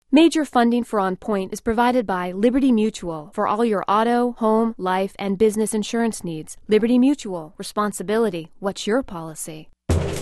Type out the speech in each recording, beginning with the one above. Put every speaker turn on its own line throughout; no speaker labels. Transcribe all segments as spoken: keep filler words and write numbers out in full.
Major funding for On Point is provided by Liberty Mutual for all your auto, home, life, and business insurance needs. Liberty Mutual. Responsibility. What's your policy?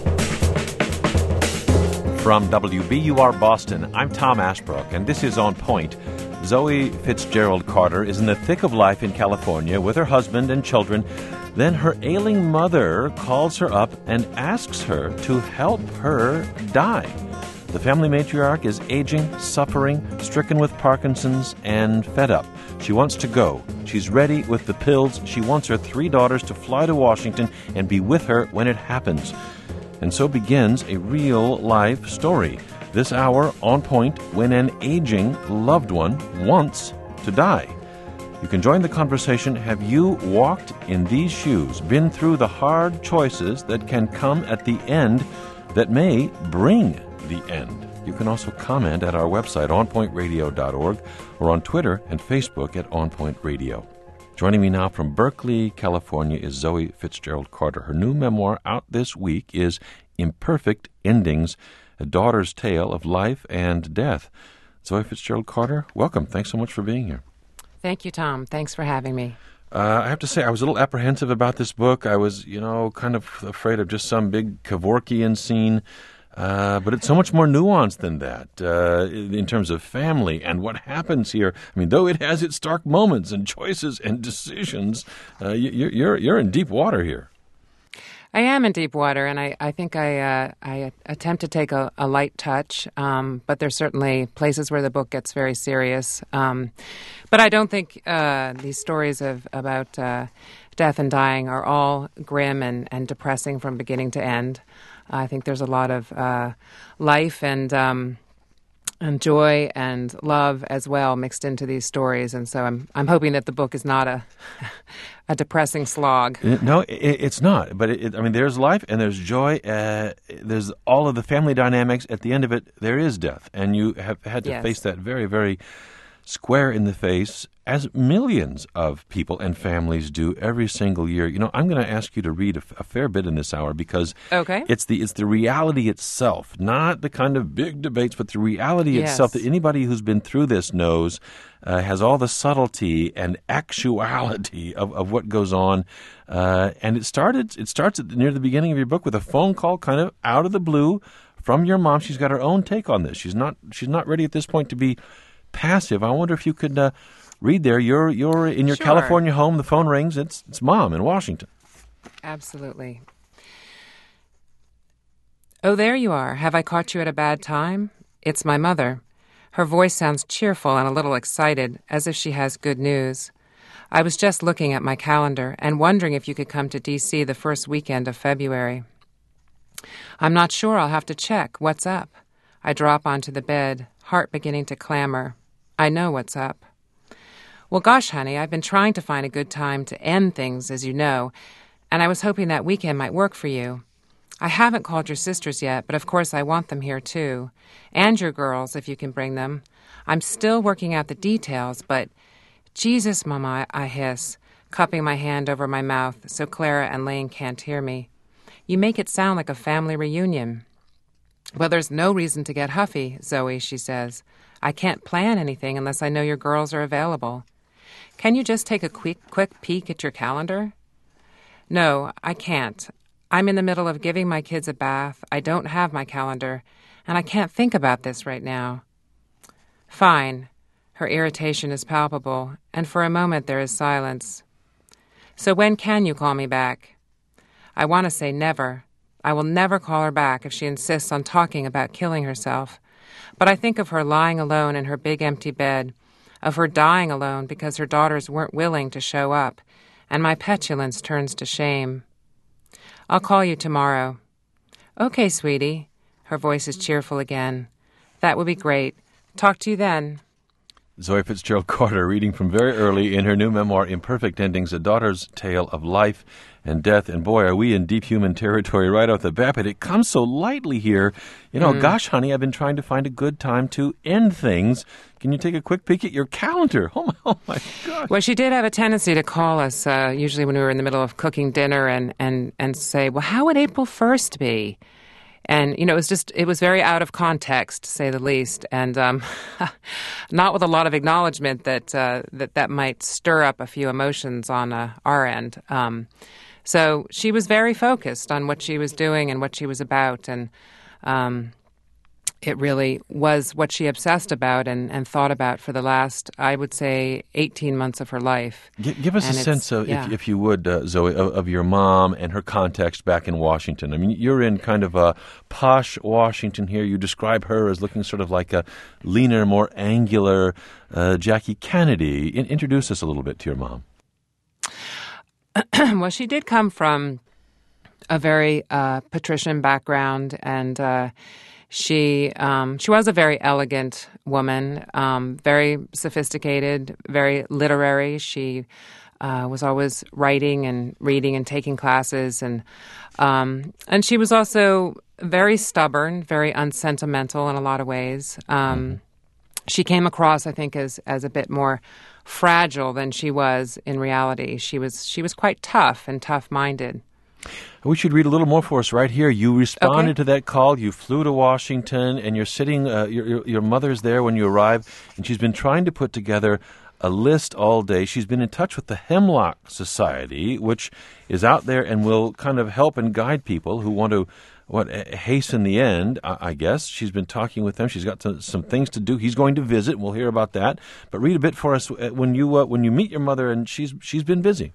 From W B U R Boston, I'm Tom Ashbrook, and this is On Point. Zoe Fitzgerald Carter is in the thick of life in California with her husband and children. Then her ailing mother calls her up and asks her to help her die. The family matriarch is aging, suffering, stricken with Parkinson's, and fed up. She wants to go. She's ready with the pills. She wants her three daughters to fly to Washington and be with her when it happens. And so begins a real-life story. This hour, On Point, when an aging loved one wants to die. You can join the conversation. Have you walked in these shoes, been through the hard choices that can come at the end that may bring the end? You can also comment at our website, on point radio dot org, or on Twitter and Facebook at On Point Radio. Joining me now from Berkeley, California, is Zoe Fitzgerald Carter. Her new memoir out this week is Imperfect Endings, a daughter's tale of life and death. Zoe Fitzgerald Carter, welcome. Thanks so much for being here.
Thank you, Tom. Thanks for having me.
Uh, I have to say, I was a little apprehensive about this book. I was, you know, kind of afraid of just some big Kevorkian scene. Uh, but it's so much more nuanced than that uh, in terms of family and what happens here. I mean, though it has its dark moments and choices and decisions, uh, you, you're you're in deep water here.
I am in deep water, and I, I think I uh, I attempt to take a, a light touch, um, but there's certainly places where the book gets very serious. Um, but I don't think uh, these stories of about uh, death and dying are all grim and, and depressing from beginning to end. I think there's a lot of uh, life and um, and joy and love as well mixed into these stories, and so I'm I'm hoping that the book is not a a depressing slog.
No, it, it's not. But it, it, I mean, there's life and there's joy. Uh, there's all of the family dynamics. At the end of it, there is death, and you have had to
Yes.
face that very, very square in the face, as millions of people and families do every single year. You know, I'm going to ask you to read a, a fair bit in this hour because
Okay.
it's the it's the reality itself, not the kind of big debates, but the reality
Yes.
itself that anybody who's been through this knows uh, has all the subtlety and actuality of, of what goes on. Uh, and it started. It starts at, near the beginning of your book with a phone call, kind of out of the blue, from your mom. She's got her own take on this. She's not. She's not ready at this point to be passive. I wonder if you could uh, read there. You're you're in your
Sure.
California home. The phone rings. It's it's Mom in Washington.
Absolutely. Oh, there you are. Have I caught you at a bad time? It's my mother. Her voice sounds cheerful and a little excited, as if she has good news. I was just looking at my calendar and wondering if you could come to D C the first weekend of February. I'm not sure. I'll have to check. What's up? I drop onto the bed, heart beginning to clamor. I know what's up. Well, gosh, honey, I've been trying to find a good time to end things, as you know, and I was hoping that weekend might work for you. I haven't called your sisters yet, but of course I want them here too. And your girls, if you can bring them. I'm still working out the details, but Jesus, Mama, I hiss, cupping my hand over my mouth so Clara and Lane can't hear me. You make it sound like a family reunion. Well, there's no reason to get huffy, Zoe, she says. I can't plan anything unless I know your girls are available. Can you just take a quick, quick peek at your calendar? No, I can't. I'm in the middle of giving my kids a bath. I don't have my calendar, and I can't think about this right now. Fine. Her irritation is palpable, and for a moment there is silence. So when can you call me back? I want to say never. I will never call her back if she insists on talking about killing herself. But I think of her lying alone in her big empty bed, of her dying alone because her daughters weren't willing to show up, and my petulance turns to shame. I'll call you tomorrow. Okay, sweetie. Her voice is cheerful again. That would be great. Talk to you then.
Zoe Fitzgerald Carter reading from very early in her new memoir, Imperfect Endings, a daughter's tale of life and death. And boy, are we in deep human territory right off the bat, but it comes so lightly here. You know, mm. gosh, honey, I've been trying to find a good time to end things. Can you take a quick peek at your calendar? Oh, my, oh my gosh.
Well, she did have a tendency to call us, uh, usually when we were in the middle of cooking dinner, and, and, and say, well, how would April first be? And, you know, it was just, it was very out of context, to say the least, and um, not with a lot of acknowledgement that, uh, that that might stir up a few emotions on uh, our end. Um, so she was very focused on what she was doing and what she was about, and um, it really was what she obsessed about and, and thought about for the last, I would say, eighteen months of her life.
G- give us
and
a sense, of,
yeah.
if, if you would, uh, Zoe, of, of your mom and her context back in Washington. I mean, you're in kind of a posh Washington here. You describe her as looking sort of like a leaner, more angular uh, Jackie Kennedy. In- introduce us a little bit to your mom.
Well, she did come from a very uh, patrician background, and uh, she um, she was a very elegant woman, um, very sophisticated, very literary. She uh, was always writing and reading and taking classes, and um, and she was also very stubborn, very unsentimental in a lot of ways. Um, mm-hmm. She came across, I think, as as a bit more fragile than she was in reality. She was she was quite tough and tough-minded.
We should read a little more for us right here. You responded
Okay.
to that call. You flew to Washington, and you're sitting, uh, your, your, your mother's there when you arrive, and she's been trying to put together a list all day. She's been in touch with the Hemlock Society, which is out there and will kind of help and guide people who want to what hasten the end, I, I guess. She's been talking with them. She's got some, some things to do. He's going to visit. We'll hear about that. But read a bit for us when you uh, when you meet your mother, and she's she's been busy.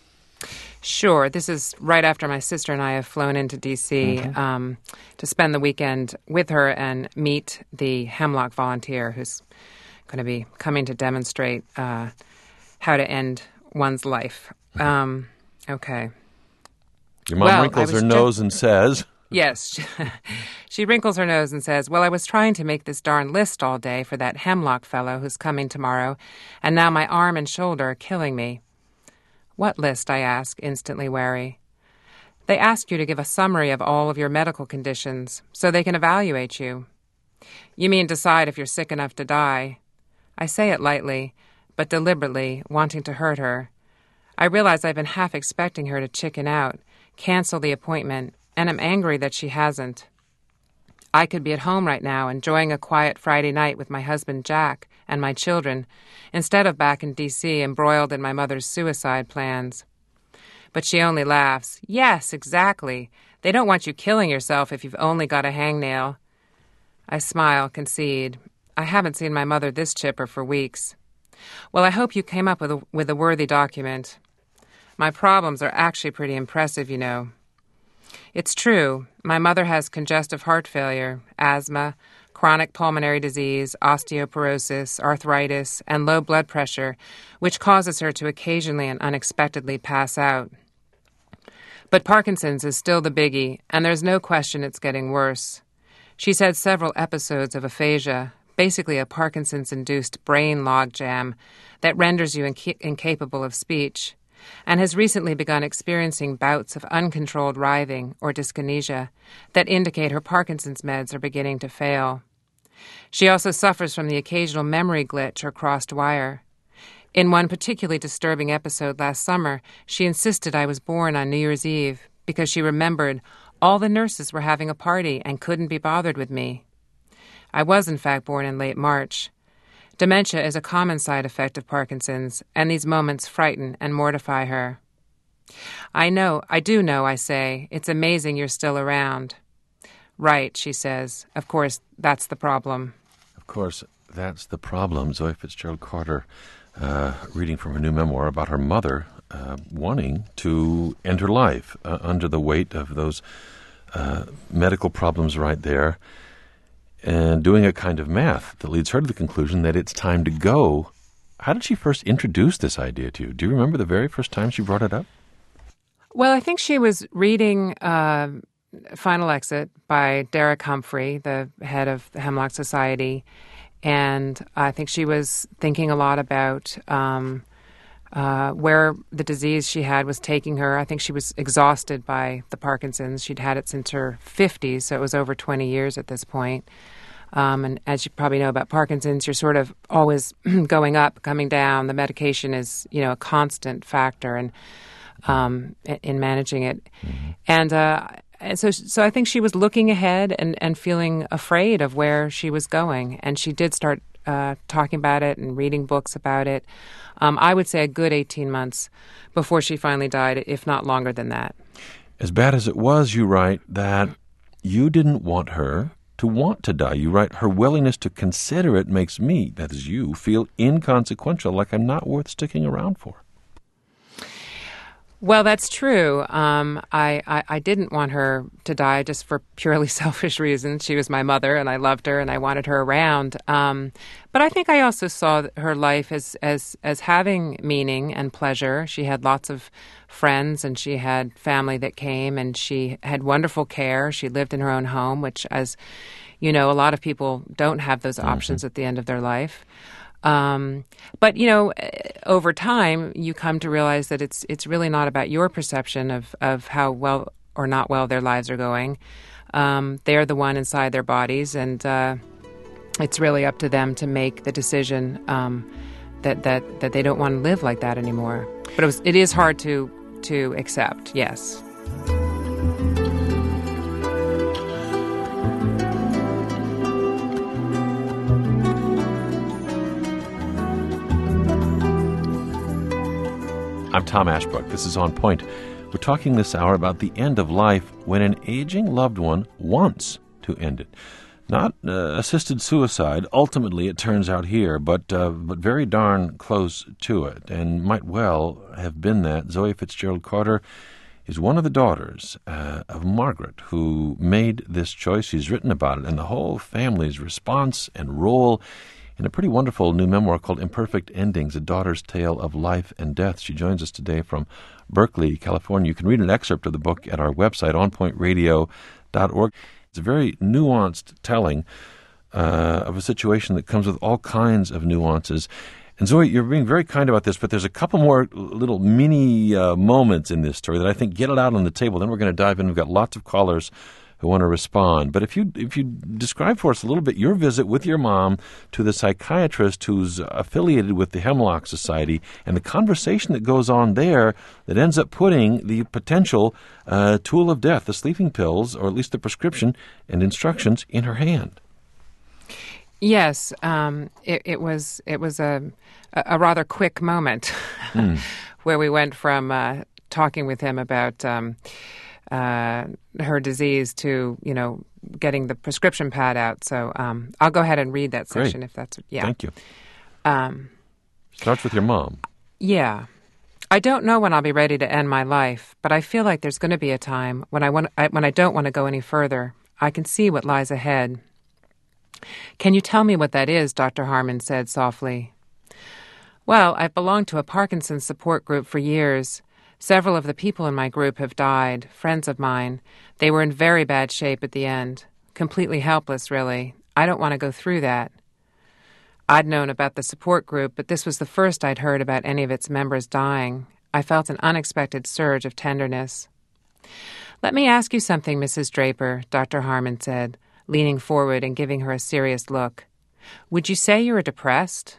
Sure. This is right after my sister and I have flown into D C Mm-hmm. um, to spend the weekend with her and meet the Hemlock volunteer who's going to be coming to demonstrate uh, how to end one's life. Um, okay.
Your mom
well,
wrinkles her
ju-
nose and says...
Yes. She wrinkles her nose and says, well, I was trying to make this darn list all day for that Hemlock fellow who's coming tomorrow, and now my arm and shoulder are killing me. What list? I ask, instantly wary. They ask you to give a summary of all of your medical conditions so they can evaluate you. You mean decide if you're sick enough to die. I say it lightly, but deliberately, wanting to hurt her. I realize I've been half expecting her to chicken out, cancel the appointment, and I'm angry that she hasn't. I could be at home right now enjoying a quiet Friday night with my husband Jack and my children, instead of back in D C embroiled in my mother's suicide plans. But she only laughs. Yes, exactly. They don't want you killing yourself if you've only got a hangnail. I smile, concede. I haven't seen my mother this chipper for weeks. Well, I hope you came up with a, with a worthy document. My problems are actually pretty impressive, you know. It's true. My mother has congestive heart failure, asthma, chronic pulmonary disease, osteoporosis, arthritis, and low blood pressure, which causes her to occasionally and unexpectedly pass out. But Parkinson's is still the biggie, and there's no question it's getting worse. She's had several episodes of aphasia, basically a Parkinson's-induced brain logjam that renders you inca- incapable of speech, and has recently begun experiencing bouts of uncontrolled writhing or dyskinesia that indicate her Parkinson's meds are beginning to fail. She also suffers from the occasional memory glitch or crossed wire. In one particularly disturbing episode last summer, she insisted I was born on New Year's Eve because she remembered all the nurses were having a party and couldn't be bothered with me. I was, in fact, born in late March. Dementia is a common side effect of Parkinson's, and these moments frighten and mortify her. I know, I do know, I say. It's amazing you're still around. Right, she says. Of course, that's the problem.
Of course, that's the problem. Zoe Fitzgerald Carter, uh, reading from her new memoir about her mother uh, wanting to end her life uh, under the weight of those uh, medical problems right there, and doing a kind of math that leads her to the conclusion that it's time to go. How did she first introduce this idea to you? Do you remember the very first time she brought it up?
Well, I think she was reading uh, Final Exit by Derek Humphrey, the head of the Hemlock Society, and I think she was thinking a lot about um, uh, where the disease she had was taking her. I think she was exhausted by the Parkinson's. She'd had it since her fifties, so it was over twenty years at this point. Um, and as you probably know about Parkinson's, you're sort of always going up, coming down. The medication is, you know, a constant factor in, um, in managing it. Mm-hmm. And uh, and so so I think she was looking ahead and, and feeling afraid of where she was going. And she did start uh, talking about it and reading books about it. Um, I would say a good eighteen months before she finally died, if not longer than that.
As bad as it was, you write that you didn't want her to want to die. You write, her willingness to consider it makes me, that is you, feel inconsequential, like I'm not worth sticking around for.
Well, that's true. Um, I, I, I didn't want her to die just for purely selfish reasons. She was my mother, and I loved her, and I wanted her around. Um, but I think I also saw her life as, as, as having meaning and pleasure. She had lots of friends, and she had family that came, and she had wonderful care. She lived in her own home, which, as you know, a lot of people don't have those options mm-hmm. at the end of their life. Um, but, you know, over time, you come to realize that it's it's really not about your perception of, of how well or not well their lives are going. Um, they're the one inside their bodies, and uh, it's really up to them to make the decision um, that, that, that they don't want to live like that anymore. But it, was, it is hard to, to accept, yes.
I'm Tom Ashbrook. This is On Point. We're talking this hour about the end of life when an aging loved one wants to end it. Not uh, assisted suicide, ultimately it turns out here, but uh, but very darn close to it, and might well have been that. Zoe Fitzgerald Carter is one of the daughters uh, of Margaret, who made this choice. She's written about it, and the whole family's response and role in a pretty wonderful new memoir called Imperfect Endings, A Daughter's Tale of Life and Death. She joins us today from Berkeley, California. You can read an excerpt of the book at our website, on point radio dot org. It's a very nuanced telling uh, of a situation that comes with all kinds of nuances. And Zoe, you're being very kind about this, but there's a couple more little mini uh, moments in this story that I think get it out on the table. Then we're going to dive in. We've got lots of callers who want to respond. But if you if you describe for us a little bit your visit with your mom to the psychiatrist who's affiliated with the Hemlock Society and the conversation that goes on there that ends up putting the potential uh, tool of death, the sleeping pills, or at least the prescription and instructions, in her hand.
Yes, um, it, it was it was a a rather quick moment mm. where we went from uh, talking with him about Um, Uh, her disease to, you know, getting the prescription pad out. So um, I'll go ahead and read that section.
Great.
If that's, yeah.
Thank you.
Um,
Starts with your mom.
Yeah. I don't know when I'll be ready to end my life, but I feel like there's going to be a time when I want, I, when I don't want to go any further. I can see what lies ahead. Can you tell me what that is? Doctor Harmon said softly. Well, I've belonged to a Parkinson's support group for years. Several of the people in my group have died, friends of mine. They were in very bad shape at the end. Completely helpless, really. I don't want to go through that. I'd known about the support group, but this was the first I'd heard about any of its members dying. I felt an unexpected surge of tenderness. Let me ask you something, Missus Draper, Doctor Harmon said, leaning forward and giving her a serious look. Would you say you were depressed?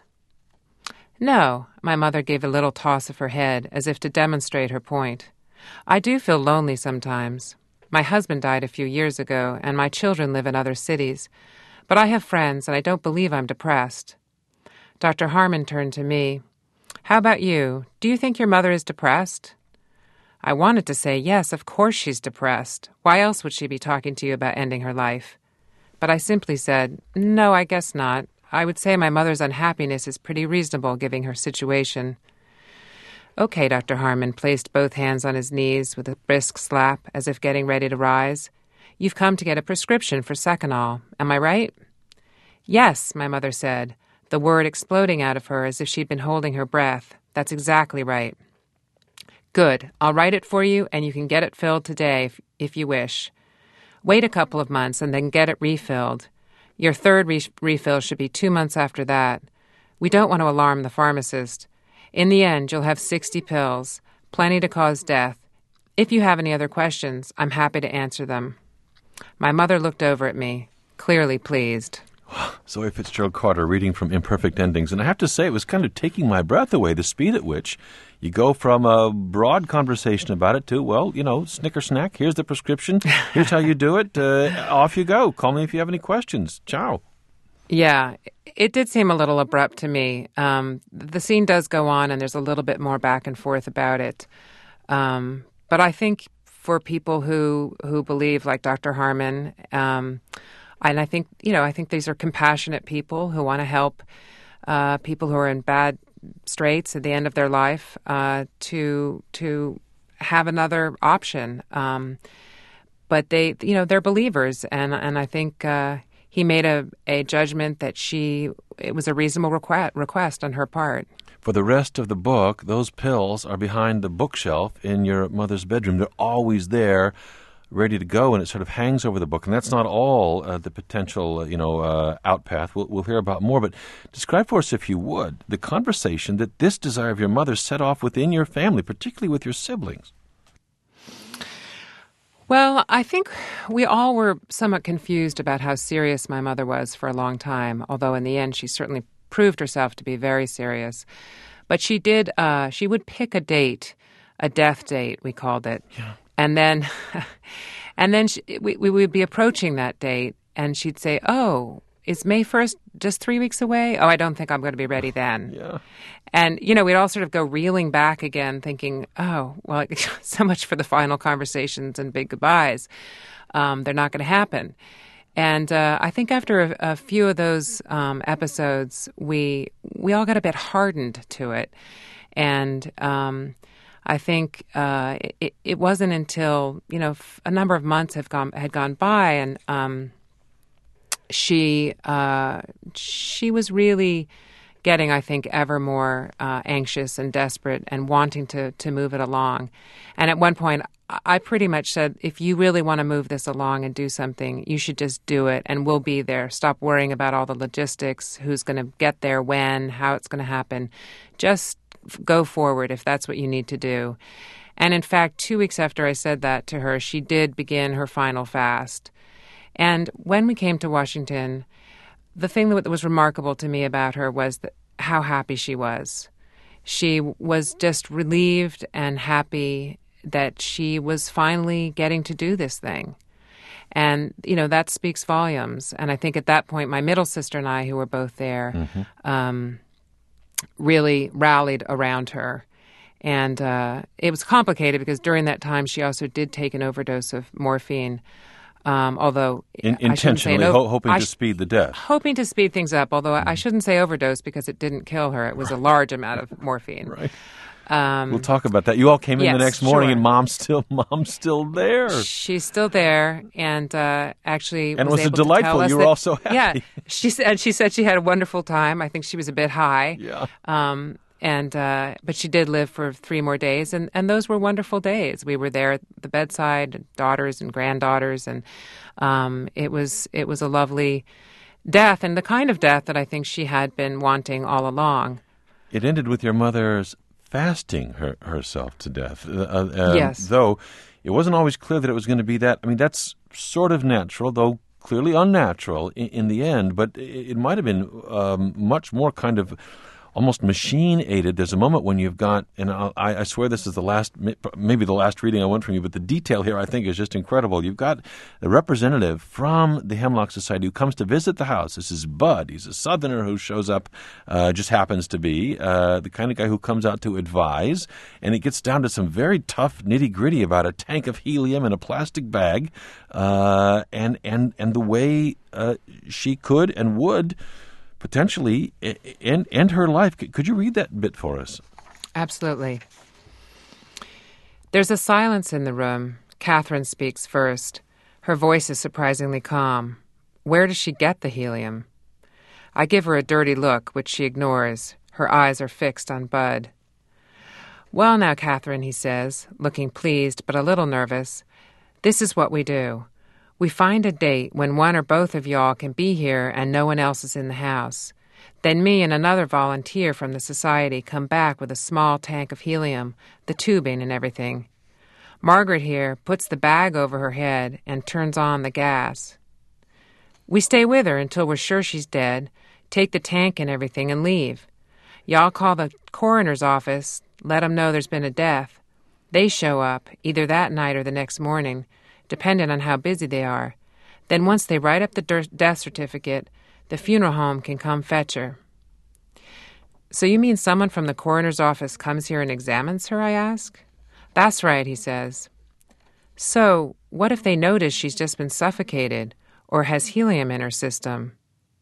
No, my mother gave a little toss of her head, as if to demonstrate her point. I do feel lonely sometimes. My husband died a few years ago, and my children live in other cities. But I have friends, and I don't believe I'm depressed. Doctor Harmon turned to me. How about you? Do you think your mother is depressed? I wanted to say, yes, of course she's depressed. Why else would she be talking to you about ending her life? But I simply said, no, I guess not. I would say my mother's unhappiness is pretty reasonable, given her situation. Okay, Doctor Harmon placed both hands on his knees with a brisk slap, as if getting ready to rise. You've come to get a prescription for Seconal. Am I right? Yes, my mother said, the word exploding out of her as if she'd been holding her breath. That's exactly right. Good. I'll write it for you, and you can get it filled today if, if you wish. Wait a couple of months and then get it refilled. Your third re- refill should be two months after that. We don't want to alarm the pharmacist. In the end, you'll have sixty pills, plenty to cause death. If you have any other questions, I'm happy to answer them. My mother looked over at me, clearly pleased.
Zoe Fitzgerald Carter reading from Imperfect Endings. And I have to say, it was kind of taking my breath away, the speed at which you go from a broad conversation about it to, well, you know, snicker snack, here's the prescription, here's how you do it, uh, off you go. Call me if you have any questions. Ciao.
Yeah, it did seem a little abrupt to me. Um, the scene does go on, and there's a little bit more back and forth about it. Um, but I think for people who, who believe, like Doctor Harmon, um, and I think, you know, I think these are compassionate people who want to help uh, people who are in bad straits at the end of their life uh, to to have another option. Um, but they, you know, they're believers, and and I think uh, he made a, a judgment that she it was a reasonable request request on her part.
For the rest of the book, those pills are behind the bookshelf in your mother's bedroom. They're always there, ready to go, and it sort of hangs over the book. And that's not all uh, the potential, uh, you know, uh, outpath. We'll, we'll hear about more. But describe for us, if you would, the conversation that this desire of your mother set off within your family, particularly with your siblings.
Well, I think we all were somewhat confused about how serious my mother was for a long time, although in the end she certainly proved herself to be very serious. But she did, uh, she would pick a date, a death date, we called it.
Yeah.
And then, and then she, we, we would be approaching that date, and she'd say, oh, is May first just three weeks away? Oh, I don't think I'm going to be ready then.
Yeah.
And, you know, we'd all sort of go reeling back again, thinking, oh, well, so much for the final conversations and big goodbyes. Um, they're not going to happen. And uh, I think after a, a few of those um, episodes, we we all got a bit hardened to it. And um, I think uh, it, it wasn't until, you know, a number of months have gone had gone by, and um, she uh, she was really getting, I think, ever more uh, anxious and desperate and wanting to to move it along. And at one point, I pretty much said, if you really want to move this along and do something, you should just do it, and we'll be there. Stop worrying about all the logistics, who's going to get there, when, how it's going to happen. Just go forward if that's what you need to do. And in fact, two weeks after I said that to her, she did begin her final fast. And when we came to Washington, the thing that was remarkable to me about her was that how happy she was. She was just relieved and happy that she was finally getting to do this thing. And, you know, that speaks volumes. And I think at that point, my middle sister and I, who were both there, mm-hmm. um, really rallied around her. And uh, it was complicated because during that time, she also did take an overdose of morphine. Um, although
In, intentionally
o-
ho- hoping
I
to
sh-
speed the death.
Hoping to speed things up, although mm-hmm. I shouldn't say overdose because it didn't kill her. It was a large amount of morphine.
Right.
Um,
we'll talk about that. You all came in
yes,
the next morning,
sure.
and mom's still mom's still there.
She's still there, and uh, actually,
and
was
it was
able
a delightful.
To tell us
you were
that,
all so happy.
Yeah, she said she said she had a wonderful time. I think she was a bit high.
Yeah.
Um, and uh, but she did live for three more days, and, and those were wonderful days. We were there at the bedside, daughters and granddaughters, and um, it was it was a lovely death, and the kind of death that I think she had been wanting all along.
It ended with your mother's fasting her, herself to death. Uh, um,
yes.
Though it wasn't always clear that it was going to be that. I mean, that's sort of natural, though clearly unnatural in, in the end. But it, it might have been um, much more kind of almost machine-aided. There's a moment when you've got, and I, I swear this is the last, maybe the last reading I want from you, but the detail here I think is just incredible. You've got a representative from the Hemlock Society who comes to visit the house. This is Bud. He's a Southerner who shows up, uh, just happens to be, uh, the kind of guy who comes out to advise, and it gets down to some very tough nitty-gritty about a tank of helium in a plastic bag, uh, and, and, and the way uh, she could and would potentially end, end her life. Could you read that bit for us?
Absolutely. There's a silence in the room. Catherine speaks first. Her voice is surprisingly calm. Where does she get the helium? I give her a dirty look, which she ignores. Her eyes are fixed on Bud. Well now, Catherine, he says, looking pleased but a little nervous. This is what we do. We find a date when one or both of y'all can be here and no one else is in the house. Then me and another volunteer from the society come back with a small tank of helium, the tubing and everything. Margaret here puts the bag over her head and turns on the gas. We stay with her until we're sure she's dead, take the tank and everything, and leave. Y'all call the coroner's office, let 'em know there's been a death. They show up, either that night or the next morning, depending on how busy they are. Then once they write up the der- death certificate, the funeral home can come fetch her. So you mean someone from the coroner's office comes here and examines her, I ask? That's right, he says. So what if they notice she's just been suffocated or has helium in her system?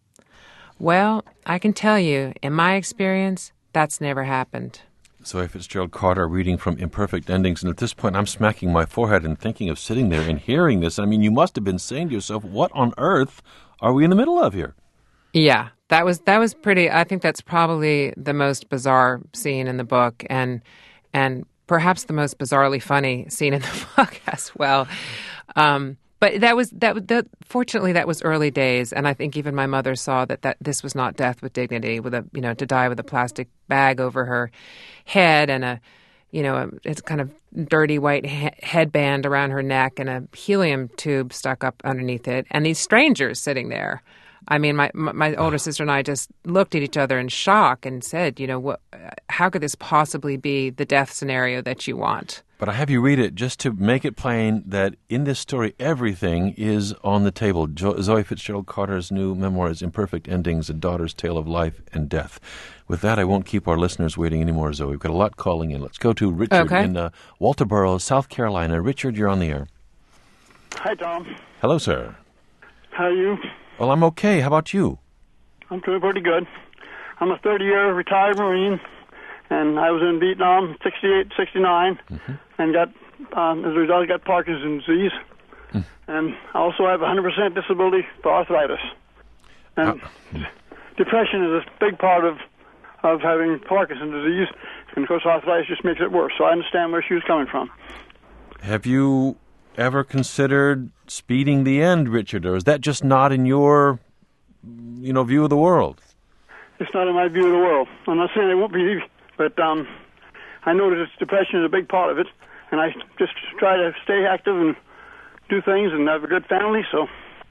Well, I can tell you, in my experience, that's never happened.
Zoe Fitzgerald Carter reading from Imperfect Endings, and at this point I'm smacking my forehead and thinking of sitting there and hearing this. I mean, you must have been saying to yourself, what on earth are we in the middle of here?
Yeah, that was that was pretty, I think that's probably the most bizarre scene in the book, and and perhaps the most bizarrely funny scene in the book as well. Um But that was that. that fortunately, that was early days, and I think even my mother saw that, that this was not death with dignity. With a you know to die with a plastic bag over her head and a you know a, it's kind of dirty white he- headband around her neck and a helium tube stuck up underneath it, and these strangers sitting there. I mean, my my older sister and I just looked at each other in shock and said, you know, what? How could this possibly be the death scenario that you want?
But I have you read it just to make it plain that in this story, everything is on the table. Jo- Zoe Fitzgerald Carter's new memoir is Imperfect Endings, A Daughter's Tale of Life and Death. With that, I won't keep our listeners waiting anymore, Zoe. We've got a lot calling in. Let's go to Richard
okay.
in uh, Walterboro, South Carolina. Richard, you're on the air.
Hi, Tom.
Hello, sir.
How are you?
Well, I'm okay. How about you?
I'm doing pretty good. I'm a thirty-year retired Marine, and I was in Vietnam, sixty-eight, sixty-nine, mm-hmm. and got, um, as a result, got Parkinson's disease. Mm. And I also have one hundred percent disability for arthritis. And uh, depression is a big part of, of having Parkinson's disease, and of course arthritis just makes it worse. So I understand where she was coming from.
Have you ever considered speeding the end, Richard, or is that just not in your, you know, view of the world?
It's not in my view of the world. I'm not saying it won't be, but um, I know that depression is a big part of it, and I just try to stay active and do things and have a good family, so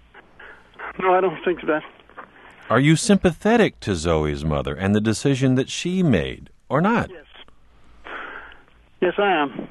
no, I don't think that.
Are you sympathetic to Zoe's mother and the decision that she made, or not?
Yes. Yes, I am.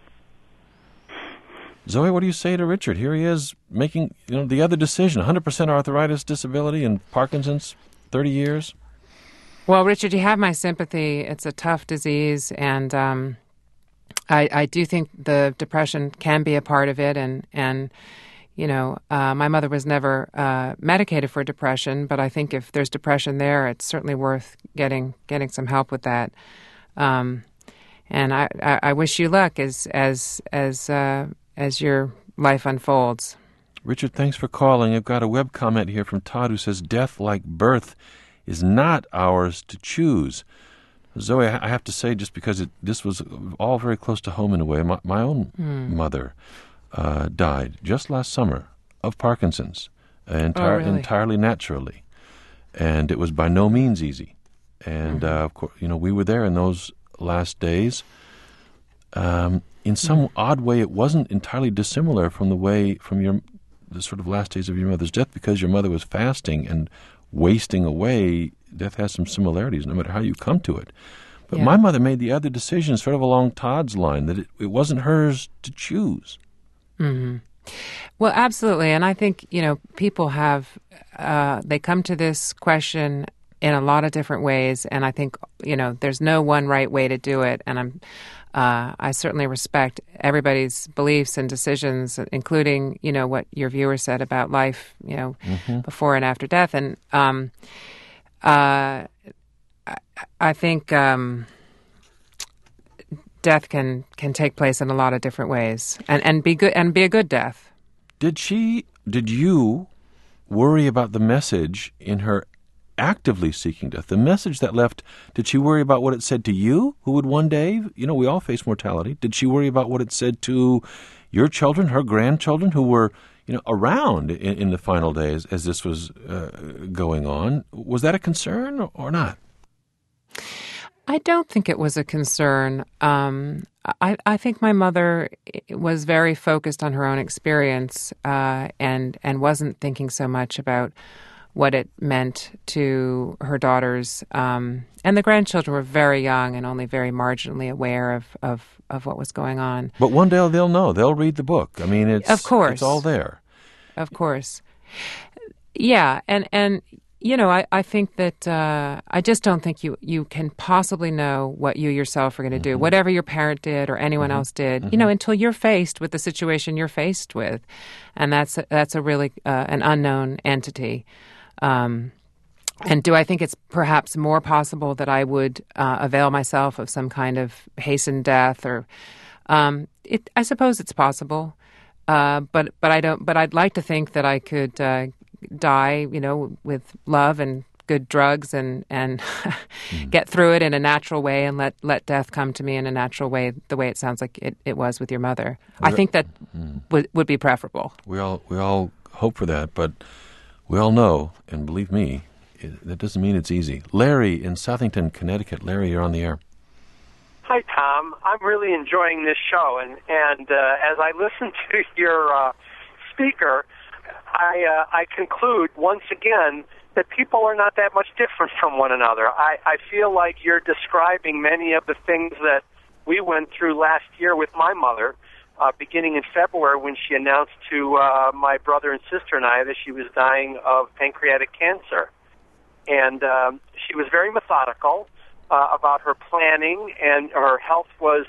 Zoe, what do you say to Richard? Here he is making, you know, the other decision, one hundred percent arthritis disability and Parkinson's, thirty years.
Well, Richard, you have my sympathy. It's a tough disease, and um, I, I do think the depression can be a part of it. And, and you know, uh, my mother was never uh, medicated for depression, but I think if there's depression there, it's certainly worth getting getting some help with that. Um, and I, I, I wish you luck as as as uh, as your life unfolds.
Richard, thanks for calling. I've got a web comment here from Todd who says, death, like birth, is not ours to choose. Zoe, I have to say, just because it, this was all very close to home in a way, my, my own mm. mother uh, died just last summer of Parkinson's, uh, entire,
oh, really?
entirely naturally. And it was by no means easy. And, mm-hmm. uh, of course, you know, we were there in those last days. Um, in some mm-hmm. odd way, it wasn't entirely dissimilar from the way, from your, the sort of last days of your mother's death, because your mother was fasting and wasting away. Death has some similarities, no matter how you come to it. But
yeah.
my mother made the other decision sort of along Todd's line, that it, it wasn't hers to choose.
Mm-hmm. Well, absolutely. And I think, you know, people have, uh, they come to this question in a lot of different ways. And I think, you know, there's no one right way to do it. And I'm, uh, I certainly respect everybody's beliefs and decisions, including, you know, what your viewer said about life, you know, mm-hmm. before and after death. And, um, uh, I, I think, um, death can, can take place in a lot of different ways, and, and be good and be a good death.
Did she? Did you worry about the message in her actively seeking death? The message that left. Did she worry about what it said to you, who would one day? You know, we all face mortality. Did she worry about what it said to your children, her grandchildren, who were, you know, around in, in the final days as this was uh, going on? Was that a concern or not?
I, I don't think it was a concern. Um, I, I think my mother was very focused on her own experience uh, and and wasn't thinking so much about what it meant to her daughters. Um, and the grandchildren were very young and only very marginally aware of, of, of what was going on.
But one day they'll know. They'll read the book. I mean, it's,
of course.
It's all there.
Of course. Yeah, and, and you know, I, I think that uh, I just don't think you, you can possibly know what you yourself are going to do, mm-hmm. whatever your parent did or anyone mm-hmm. else did, mm-hmm. you know, until you're faced with the situation you're faced with. And that's, that's a really uh, an unknown entity. Um, and do I think it's perhaps more possible that I would uh, avail myself of some kind of hastened death, or um, it? I suppose it's possible, uh, but but I don't. But I'd like to think that I could uh, die, you know, with love and good drugs, and and mm. get through it in a natural way, and let, let death come to me in a natural way, the way it sounds like it, it was with your mother. We're, I think that mm. would would be preferable.
We all we all hope for that, but. We all know, and believe me, it, that doesn't mean it's easy. Larry in Southington, Connecticut. Larry, you're on the air.
Hi, Tom. I'm really enjoying this show, and and uh, as I listen to your uh, speaker, I uh, I conclude once again that people are not that much different from one another. I, I feel like you're describing many of the things that we went through last year with my mother. Uh, beginning in February, when she announced to uh, my brother and sister and I that she was dying of pancreatic cancer. And um, she was very methodical uh, about her planning, and her health was,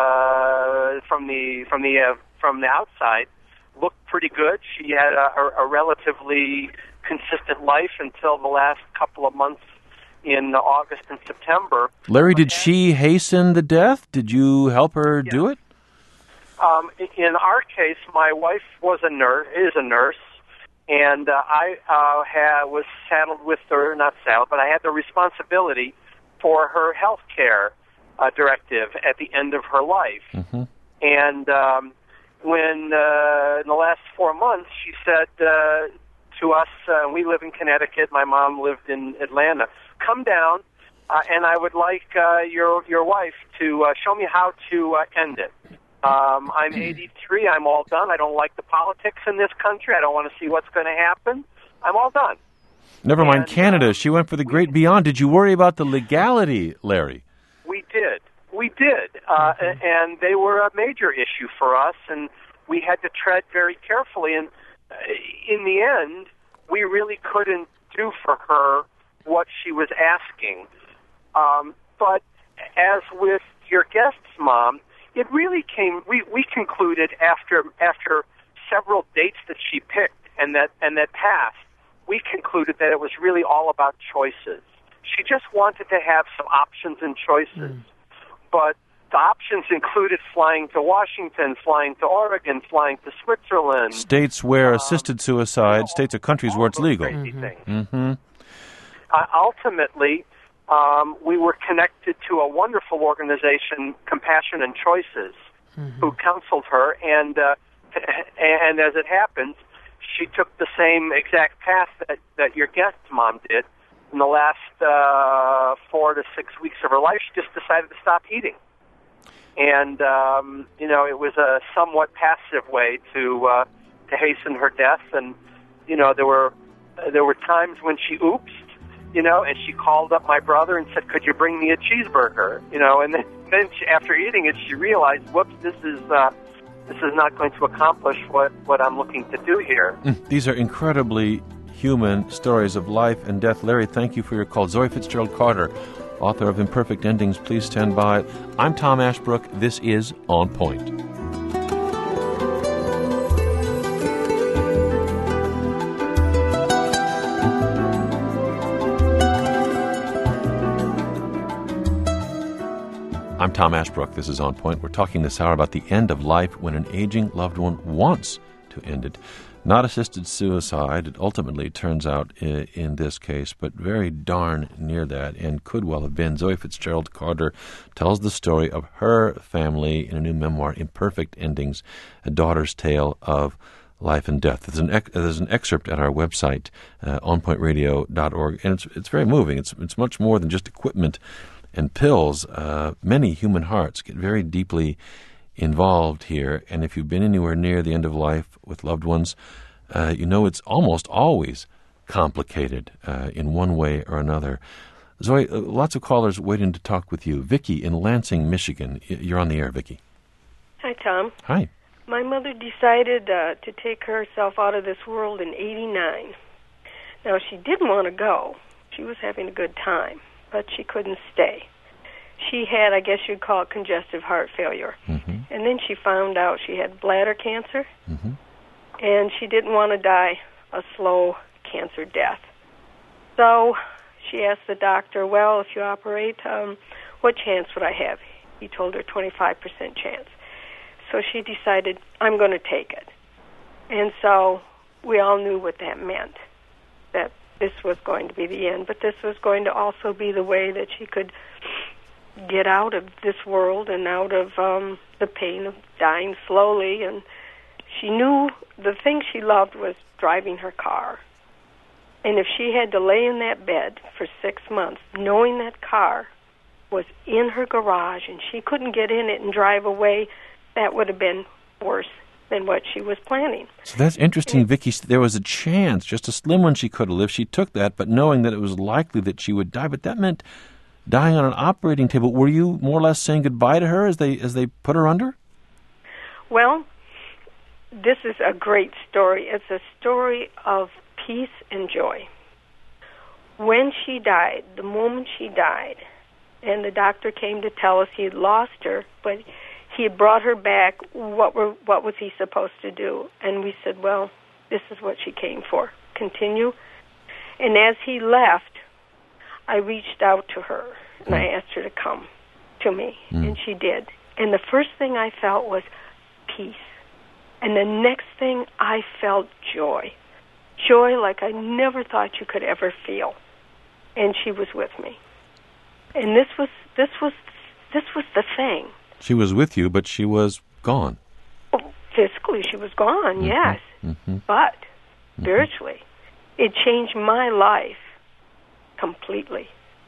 uh, from the from the uh, from the outside, looked pretty good. She had a, a, a relatively consistent life until the last couple of months in August and September.
Larry, did she hasten the death? Did you help her
yeah.
do it?
Um, in our case, my wife was a nurse, is a nurse, and uh, I uh, had, was saddled with her, not saddled, but I had the responsibility for her health care uh, directive at the end of her life. Mm-hmm. And um, when, uh, in the last four months, she said uh, to us, uh, we live in Connecticut, my mom lived in Atlanta, come down, uh, and I would like uh, your, your wife to uh, show me how to uh, end it. Um, I'm eighty-three. I'm all done. I don't like the politics in this country. I don't want to see what's going to happen. I'm all done.
Never mind
and,
Canada.
Uh,
she went for the great beyond. Did you worry about the legality, Larry?
We did. We did. Uh, mm-hmm. And they were a major issue for us, and we had to tread very carefully. And uh, in the end, we really couldn't do for her what she was asking. Um, but as with your guest's mom, it really came, we, we concluded after after several dates that she picked and that and that passed, we concluded that it was really all about choices. She just wanted to have some options and choices. Mm. But the options included flying to Washington, flying to Oregon, flying to Switzerland.
States where um, assisted suicide, states or countries where it's legal.
Crazy things.
Mm-hmm.
Uh, ultimately, Um, we were connected to a wonderful organization, Compassion and Choices, mm-hmm. who counseled her, and uh, and as it happens, she took the same exact path that, that your guest's mom did. In the last uh, four to six weeks of her life, she just decided to stop eating. And, um, you know, it was a somewhat passive way to uh, to hasten her death. And, you know, there were there were times when she oopsed, you know, and she called up my brother and said, could you bring me a cheeseburger? You know, and then, then she, after eating it, she realized, whoops, this is uh, this is not going to accomplish what, what I'm looking to do here.
These are incredibly human stories of life and death. Larry, thank you for your call. Zoe Fitzgerald Carter, author of Imperfect Endings, please stand by. I'm Tom Ashbrook. This is On Point. I'm Tom Ashbrook. This is On Point. We're talking this hour about the end of life when an aging loved one wants to end it. Not assisted suicide, it ultimately turns out in, in this case, but very darn near that, and could well have been. Zoe Fitzgerald Carter tells the story of her family in a new memoir, Imperfect Endings, A Daughter's Tale of Life and Death. There's an, ex- there's an excerpt at our website, uh, on point radio dot org, and it's it's very moving. It's it's much more than just equipment. and pills, uh, many human hearts get very deeply involved here. And if you've been anywhere near the end of life with loved ones, uh, you know it's almost always complicated uh, in one way or another. Zoe, uh, lots of callers waiting to talk with you. Vicki in Lansing, Michigan. You're on the air, Vicki.
Hi, Tom.
Hi.
My mother decided uh, to take herself out of this world in eighty-nine. Now, she didn't want to go. She was having a good time, but she couldn't stay. She had, I guess you'd call it congestive heart failure. Mm-hmm. And then she found out she had bladder cancer, mm-hmm. and she didn't want to die a slow cancer death. So she asked the doctor, well, if you operate, um, what chance would I have? He told her twenty-five percent chance. So she decided, I'm going to take it. And so we all knew what that meant, that this was going to be the end, but this was going to also be the way that she could get out of this world and out of um, the pain of dying slowly. And she knew the thing she loved was driving her car. And if she had to lay in that bed for six months, knowing that car was in her garage and she couldn't get in it and drive away, that would have been worse than what she was planning.
So that's interesting, Vicki. There was a chance, just a slim one she could have lived. She took that, but knowing that it was likely that she would die. But that meant dying on an operating table. Were you more or less saying goodbye to her as they as they put her under?
Well, this is a great story. It's a story of peace and joy. When she died, the moment she died, and the doctor came to tell us he had lost her, but he had brought her back, what were what was he supposed to do? And we said, well, this is what she came for. Continue. And as he left, I reached out to her, and I asked her to come to me, mm. and she did. And the first thing I felt was peace. And the next thing, I felt joy. Joy like I never thought you could ever feel. And she was with me. And this was this was this was the thing.
She was with you, but she was gone.
Oh, physically, she was gone, mm-hmm. yes. Mm-hmm. But mm-hmm. spiritually, it changed my life completely.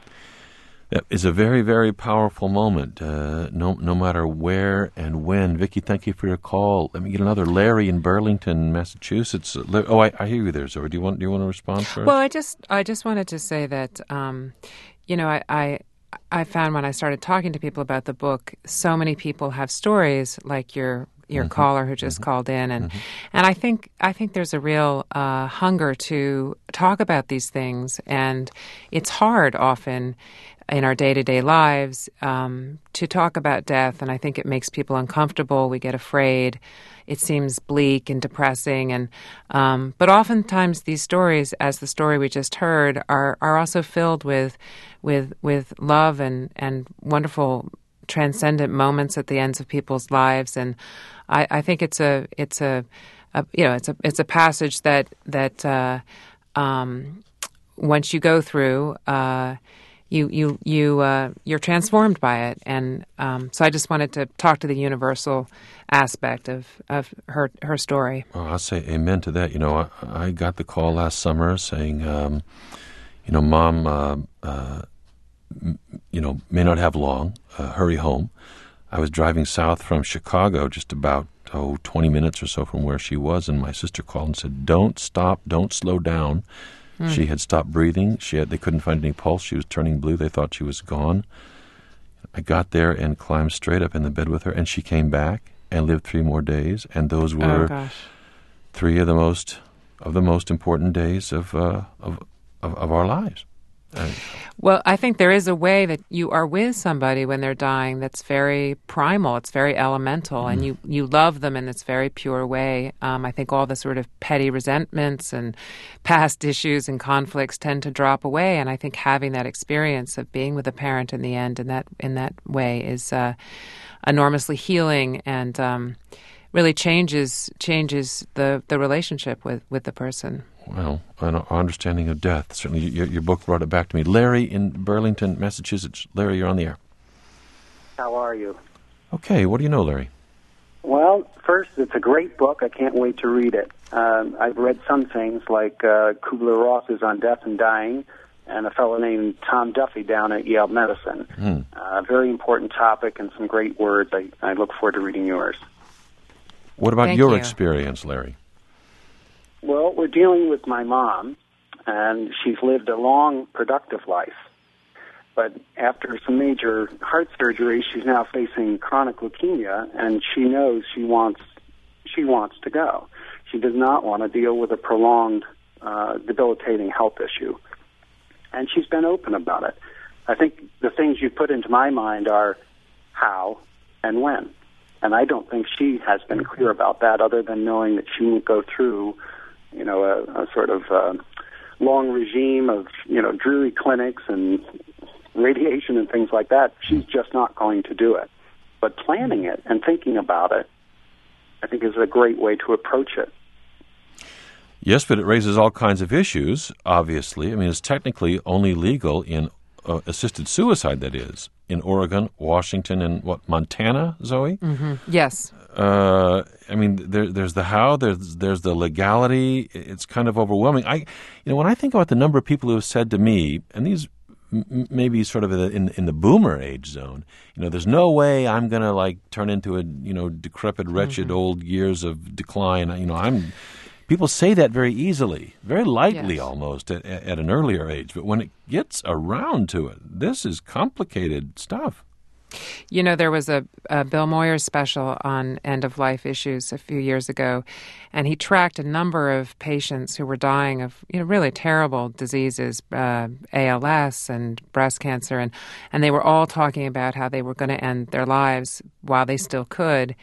That is a very, very powerful moment, uh, no no matter where and when. Vicki, thank you for your call. Let me get another. Larry in Burlington, Massachusetts. Oh, I, I hear you there, Zoe. Do you want, do you want to respond first?
Well, I just I just wanted to say that, um, you know, I... I I found when I started talking to people about the book, so many people have stories like your your mm-hmm. caller who just mm-hmm. called in, and mm-hmm. and I think I think there's a real uh, hunger to talk about these things, and it's hard often in our day-to-day lives um, to talk about death, and I think it makes people uncomfortable. We get afraid. It seems bleak and depressing, and um, but oftentimes these stories, as the story we just heard, are are also filled with with with love and, and wonderful transcendent moments at the ends of people's lives. And I, I think it's a it's a, a you know it's a it's a passage that that uh, um, once you go through. Uh, You you you uh, you're transformed by it, and um, so I just wanted to talk to the universal aspect of, of her her story.
Well, I'll say amen to that. You know, I, I got the call last summer saying, um, you know, Mom, uh, uh, m- you know, may not have long. Uh, hurry home. I was driving south from Chicago, just about oh twenty minutes or so from where she was, and my sister called and said, "Don't stop, don't slow down." Mm. She had stopped breathing. She had, they couldn't find any pulse. She was turning blue. They thought she was gone. I got there and climbed straight up in the bed with her, and she came back and lived three more days. And those were
oh,
three of the most of the most important days of uh, of, of of our lives. Uh,
well, I think there is a way that you are with somebody when they're dying that's very primal. It's very elemental, mm. and you, you love them in this very pure way. Um, I think all the sort of petty resentments and past issues and conflicts tend to drop away, and I think having that experience of being with a parent in the end in that in that way is uh, enormously healing and um, really changes changes the, the relationship with, with the person.
Well, an understanding of death. Certainly, your, your book brought it back to me. Larry in Burlington, Massachusetts. Larry, you're on the air.
How are you?
Okay. What do you know, Larry?
Well, first, it's a great book. I can't wait to read it. Um, I've read some things like uh, Kubler-Ross is on Death and Dying, and a fellow named Tom Duffy down at Yale Medicine.
Hmm.
Uh, very important topic and some great words. I, I look forward to reading yours.
What about
Thank
your
you.
experience, Larry?
Well, we're dealing with my mom, and she's lived a long, productive life. But after some major heart surgery, she's now facing chronic leukemia, and she knows she wants she wants to go. She does not want to deal with a prolonged, uh, debilitating health issue. And she's been open about it. I think the things you put into my mind are how and when. And I don't think she has been clear about that, other than knowing that she won't go through, you know, a, a sort of uh, long regime of, you know, dreary clinics and radiation and things like that. She's just not going to do it. But planning it and thinking about it, I think, is a great way to approach it.
Yes, but it raises all kinds of issues, obviously. I mean, it's technically only legal in uh, assisted suicide, that is, in Oregon, Washington, and what, Montana, Zoe?
Mm-hmm. Yes.
Uh, I mean, there, there's the how, there's there's the legality. It's kind of overwhelming. I, you know, when I think about the number of people who have said to me, and these m- maybe sort of in the, in, in the boomer age zone, you know, there's no way I'm going to like turn into a, you know, decrepit, wretched
Mm-hmm.
old years of decline. You know, I'm. People say that very easily, very lightly
Yes.
almost at, at an earlier age. But when it gets around to it, this is complicated stuff.
You know, there was a, a Bill Moyer special on end-of-life issues a few years ago, and he tracked a number of patients who were dying of, you know, really terrible diseases, uh, A L S and breast cancer, and, and they were all talking about how they were going to end their lives while they still could.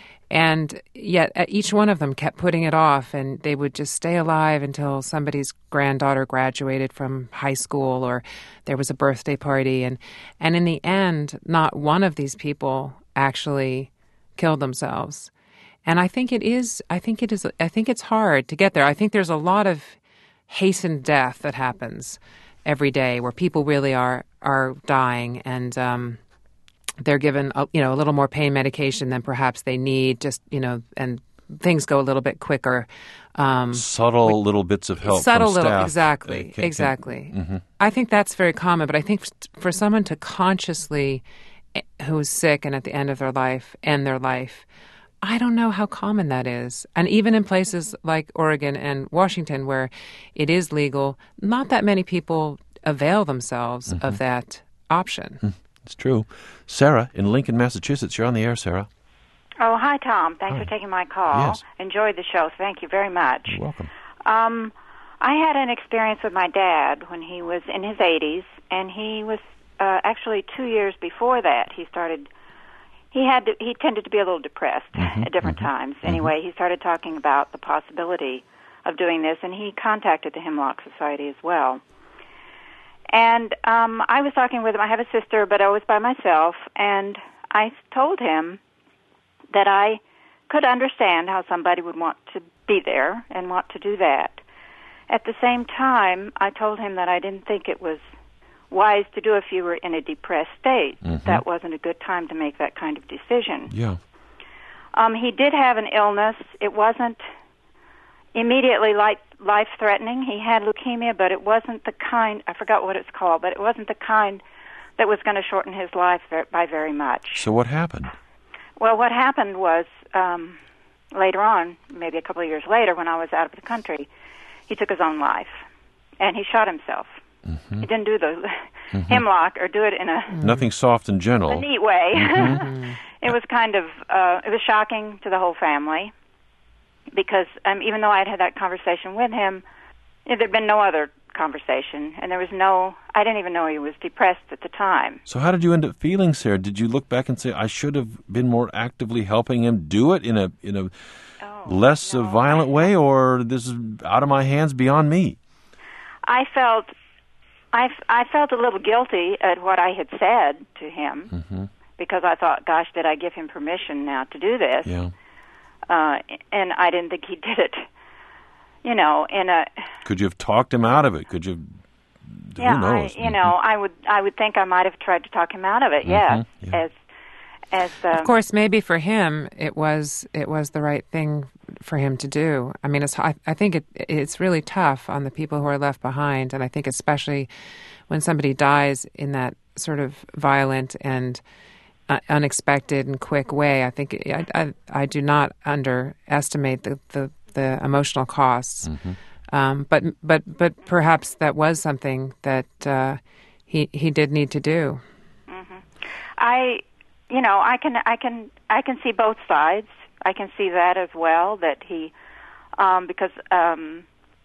And yet each one of them kept putting it off, and they would just stay alive until somebody's granddaughter graduated from high school or there was a birthday party. And, and in the end, not one of these people actually killed themselves. And I think it is, I think it is, I think it's hard to get there. I think there's a lot of hastened death that happens every day where people really are, are dying, and, um, they're given, a, you know, a little more pain medication than perhaps they need, just, you know, and things go a little bit quicker. Um,
Subtle
we,
little bits of help
subtle
from
little,
staff.
exactly,
Uh, can- can-
exactly.
Mhm.
I think that's very common, but I think for someone to consciously, who's sick and at the end of their life, end their life, I don't know how common that is. And even in places like Oregon and Washington, where it is legal, not that many people avail themselves
Mm-hmm.
of that option.
Mm. It's true. Sarah in Lincoln, Massachusetts. You're on the air, Sarah.
Oh, hi, Tom. Thanks
Hi.
for taking my call.
Yes.
Enjoyed the show. Thank you very much.
You're welcome.
Um, I had an experience with my dad when he was in his eighties, and he was uh, actually two years before that. He started. He had. To, he tended to be a little depressed
Mm-hmm,
at different
mm-hmm,
times.
mm-hmm.
Anyway, he started talking about the possibility of doing this, and he contacted the Hemlock Society as well. And um, I was talking with him. I have a sister, but I was by myself, and I told him that I could understand how somebody would want to be there and want to do that. At the same time, I told him that I didn't think it was wise to do if you were in a depressed state.
Mm-hmm.
That wasn't a good time to make that kind of decision.
Yeah.
Um, he did have an illness. It wasn't immediately life, life-threatening. He had leukemia, but it wasn't the kind, I forgot what it's called, but it wasn't the kind that was going to shorten his life ver- by very much.
So what happened?
Well, what happened was um, later on, maybe a couple of years later, when I was out of the country, he took his own life, and he shot himself.
Mm-hmm.
He didn't do the hemlock or do it in a,
Nothing soft and gentle.
a neat way.
Mm-hmm.
It was kind of, uh, it was shocking to the whole family because um, even though I had had that conversation with him, there had been no other conversation, and there was no, I didn't even know he was depressed at the time.
So how did you end up feeling, Sarah? Did you look back and say, I should have been more actively helping him do it in a in a
Oh,
less
no.
uh, violent way, or this is out of my hands, beyond me?
I felt, I, I felt a little guilty at what I had said to him
Mm-hmm.
because I thought, gosh, did I give him permission now to do this?
Yeah.
Uh, and I didn't think he did it, you know, in a...
Could you have talked him out of it? Could you have...
Yeah,
Who knows?
I, you know, I would I would think I might have tried to talk him out of it,
Mhm,
yes,
yeah.
as As uh,
of course, maybe for him it was it was the right thing for him to do. I mean, it's, I, I think it it's really tough on the people who are left behind, and I think especially when somebody dies in that sort of violent and uh, unexpected and quick way. I think I, I, I do not underestimate the, the, the emotional costs. Mm-hmm. Um, but but but perhaps that was something that uh, he he did need to do.
Mm-hmm. I, you know, I can I can I can see both sides. I can see that as well. That he, um, because um,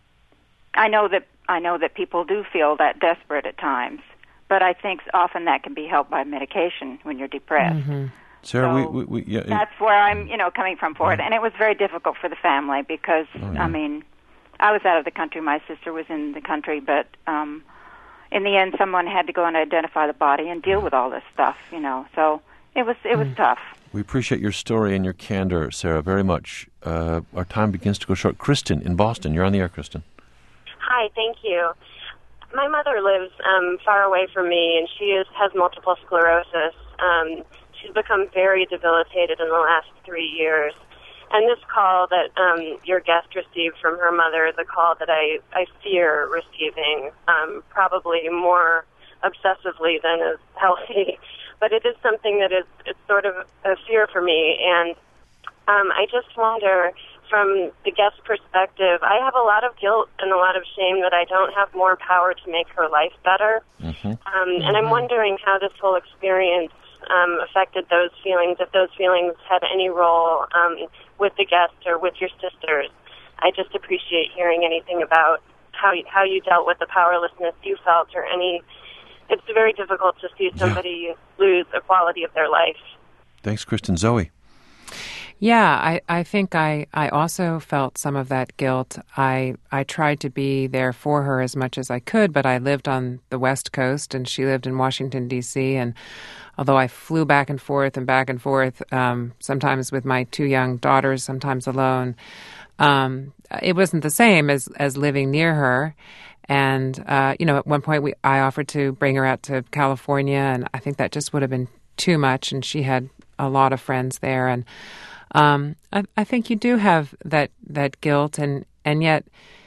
I know that I know that people do feel that desperate at times. But I think often that can be helped by medication when you're depressed.
Mm-hmm. Sarah,
so
we, we, we yeah,
that's where I'm, you know, coming from for it. And it was very difficult for the family because, oh, yeah. I mean, I was out of the country. My sister was in the country, but um, in the end, someone had to go and identify the body and deal with all this stuff, you know. So it was it was mm. tough.
We appreciate your story and your candor, Sarah, very much. Uh, our time begins to go short. Kristen in Boston, you're on the air, Kristen.
Hi, thank you. My mother lives um, far away from me, and she is, has multiple sclerosis. Um, she's become very debilitated in the last three years. And this call that um, your guest received from her mother is a call that I, I fear receiving, um, probably more obsessively than is healthy. But it is something that is it's sort of a fear for me. And um, I just wonder, from the guest's perspective, I have a lot of guilt and a lot of shame that I don't have more power to make her life better. Mm-hmm. Um, mm-hmm. And I'm wondering how this whole experience um, affected those feelings, if those feelings had any role um, with the guest or with your sisters. I just appreciate hearing anything about how you, how you dealt with the powerlessness you felt or any... It's very difficult to see somebody yeah. lose a quality of their life.
Thanks, Kristen. Zoe?
Yeah, I, I think I, I also felt some of that guilt. I I tried to be there for her as much as I could, but I lived on the West Coast and she lived in Washington, D C, and although I flew back and forth and back and forth, um, sometimes with my two young daughters, sometimes alone, um, it wasn't the same as, as living near her. And, uh, you know, at one point we I offered to bring her out to California, and I think that just would have been too much, and she had a lot of friends there, and Um, I, I think you do have that, that guilt, and and yet,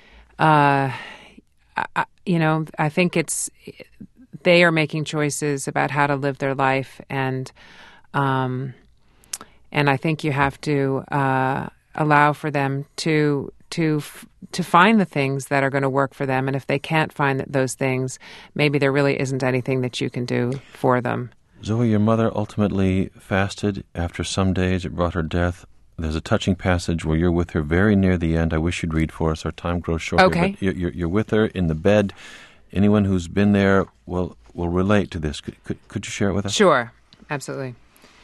uh, I, you know, I think it's they are making choices about how to live their life, and um, and I think you have to uh, allow for them to to to find the things that are going to work for them, and if they can't find those things, maybe there really isn't anything that you can do for them.
Zoe, your mother ultimately fasted. After some days, it brought her death. There's a touching passage where you're with her very near the end. I wish you'd read for us. Our time grows short.
Okay.
But you're, you're with her in the bed. Anyone who's been there will will relate to this. Could, could, could you share it with us?
Sure. Absolutely.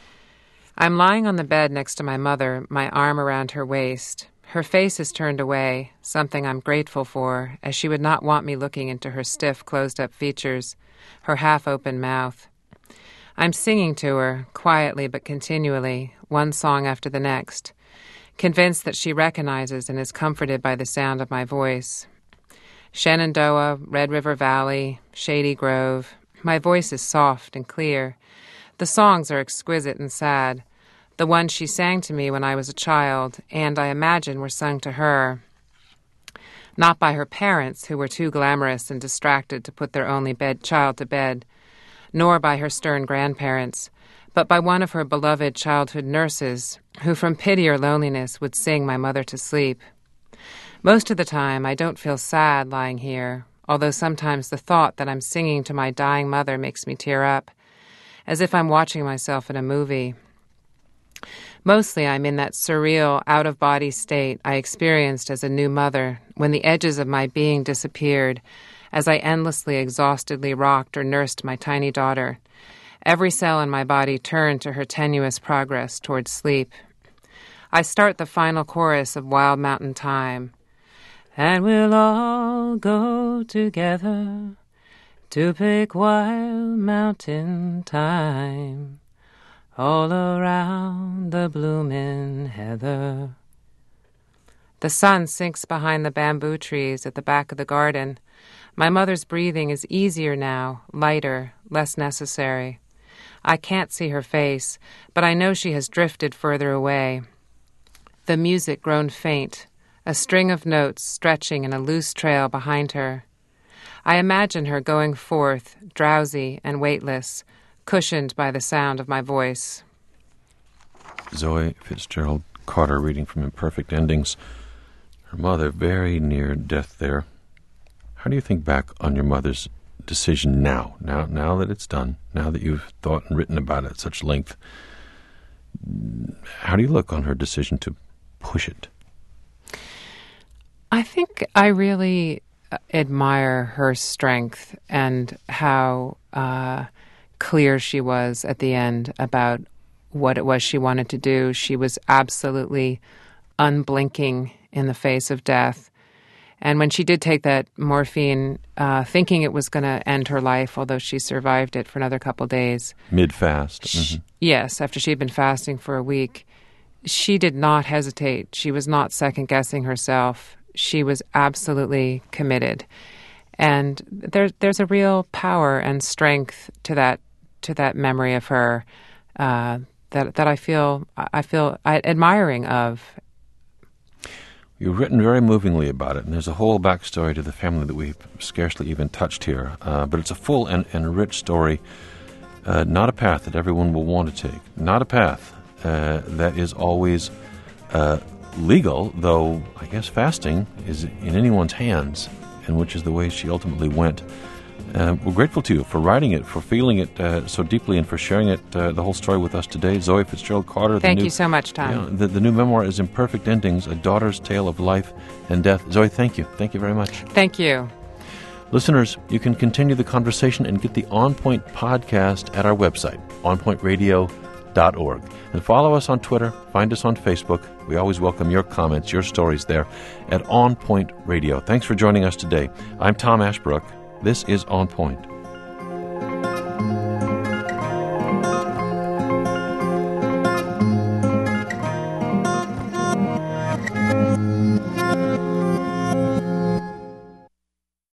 I'm lying on the bed next to my mother, my arm around her waist. Her face is turned away, something I'm grateful for, as she would not want me looking into her stiff, closed-up features, her half-open mouth. I'm singing to her, quietly but continually, one song after the next, convinced that she recognizes and is comforted by the sound of my voice. Shenandoah, Red River Valley, Shady Grove. My voice is soft and clear. The songs are exquisite and sad. The ones she sang to me when I was a child, and I imagine were sung to her. Not by her parents, who were too glamorous and distracted to put their only bed child to bed, nor by her stern grandparents, but by one of her beloved childhood nurses, who from pity or loneliness would sing my mother to sleep. Most of the time, I don't feel sad lying here, although sometimes the thought that I'm singing to my dying mother makes me tear up, as if I'm watching myself in a movie. Mostly I'm in that surreal, out-of-body state I experienced as a new mother, when the edges of my being disappeared, as I endlessly, exhaustedly rocked or nursed my tiny daughter. Every cell in my body turned to her tenuous progress towards sleep. I start the final chorus of Wild Mountain Thyme. And we'll all go together to pick wild mountain thyme all around the bloomin' heather. The sun sinks behind the bamboo trees at the back of the garden. My mother's breathing is easier now, lighter, less necessary. I can't see her face, but I know she has drifted further away. The music grown faint, a string of notes stretching in a loose trail behind her. I imagine her going forth, drowsy and weightless, cushioned by the sound of my voice.
Zoe Fitzgerald Carter reading from Imperfect Endings. Her mother very near death there. How do you think back on your mother's decision now, now, now that it's done, now that you've thought and written about it at such length? How do you look on her decision to push it?
I think I really admire her strength and how uh, clear she was at the end about what it was she wanted to do. She was absolutely unblinking in the face of death. And when she did take that morphine, uh, thinking it was going to end her life, although she survived it for another couple days.
Mid-fast. Mm-hmm.
Yes, after she'd been fasting for a week. She did not hesitate. She was not second-guessing herself. She was absolutely committed. And there, there's a real power and strength to that to that memory of her uh, that that I feel I feel admiring of.
You've written very movingly about it, and there's a whole backstory to the family that we've scarcely even touched here. Uh, but it's a full and, and rich story, uh, not a path that everyone will want to take, not a path uh, that is always uh, legal, though I guess fasting is in anyone's hands, and which is the way she ultimately went. Uh, we're grateful to you for writing it, for feeling it uh, so deeply, and for sharing it, uh, the whole story with us today. Zoe Fitzgerald Carter.
Thank
the new,
you so much, Tom.
You know, the, the new memoir is Imperfect Endings, A Daughter's Tale of Life and Death. Zoe, thank you. Thank you very much.
Thank you.
Listeners, you can continue the conversation and get the On Point podcast at our website, on point radio dot org. And follow us on Twitter, find us on Facebook. We always welcome your comments, your stories there at On Point Radio. Thanks for joining us today. I'm Tom Ashbrook. This is On Point.